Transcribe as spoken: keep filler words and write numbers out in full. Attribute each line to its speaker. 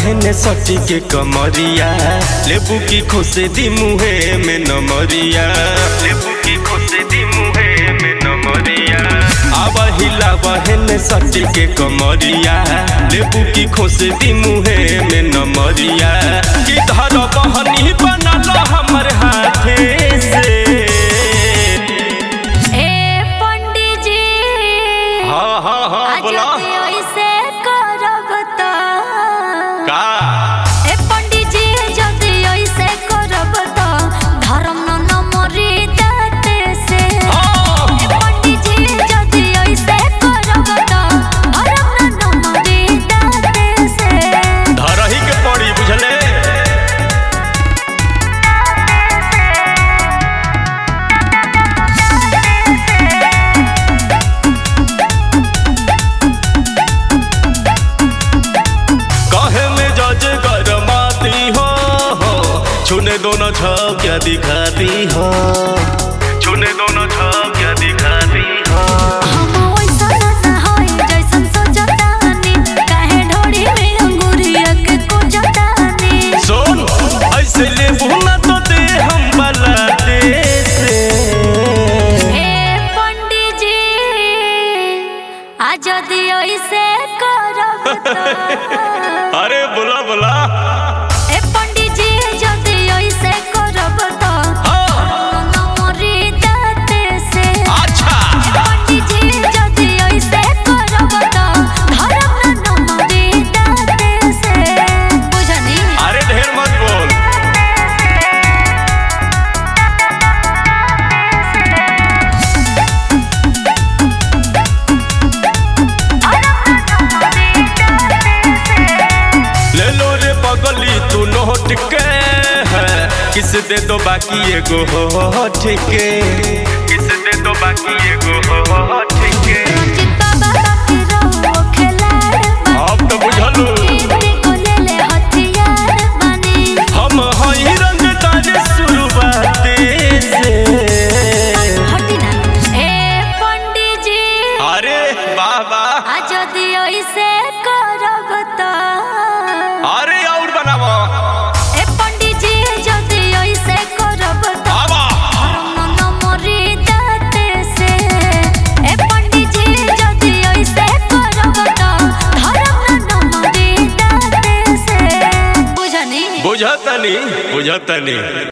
Speaker 1: बहने सटी के कमरिया लेबू की खुशे दी मुहे में नमरिया लेबू की खुशे दी मुहे में नमरिया अब हिला बहने सटी के कमरिया लेबू की खुशे दी मुहे में नमरिया कि धर बहनी बनल हमर हाथे से
Speaker 2: ए पंडित जी
Speaker 1: हाँ हाँ हाँ बोला
Speaker 2: ऐसे करब तो
Speaker 1: का
Speaker 2: ए पंडित जी जदि ऐसे करब तो धर्म न मरी दाते से ए पंडित जी जदि ऐसे करब तो धर्म न मरी दाते से
Speaker 1: धरही के पड़ी बुझले छूने दोनों छाव क्या दिखाती हो छूने दोनों छाव क्या दिखाती हो
Speaker 2: हम वैसा ना होई जैसन सोचतानी काहे ढोड़ी में अंगूरिया के कोचतानी
Speaker 1: सुन ऐसे ले बुना तो दे हम बलाते से
Speaker 2: ए पंडित जी आज यदि ऐसे करब तो
Speaker 1: अरे बोला बोला
Speaker 2: ए पंडित जी जदि ऐसे करब तो न मरी दाते से
Speaker 1: अच्छा
Speaker 2: पंडित जी जदि ऐसे करब तो धर्म न मरी दाते से बुझनी
Speaker 1: अरे ढेर मत बोल ले लो रे पगली तू नोट के है किस दे दो बाकी एगो हो ठीके किस दे दो बाकी एगो हो ठीके
Speaker 2: रंजित बाबा के रहो खिलाड़
Speaker 1: अब तो बुझलू
Speaker 2: को ले ले हथियार बनी
Speaker 1: हम हई रंग तारे शुरुआत से
Speaker 2: हटी ना ए पंडित जी
Speaker 1: अरे वाह वाह
Speaker 2: आज यदि ऐसे करब तो
Speaker 1: अरे और बनावो
Speaker 2: ए पंडित जी जदि ऐसे करब तो
Speaker 1: आवा
Speaker 2: धर्म न मरी दाते से ए पंडित जी जदि ऐसे करब तो धर्म न मरी दाते से बुझनी
Speaker 1: बुझतनी बुझतनी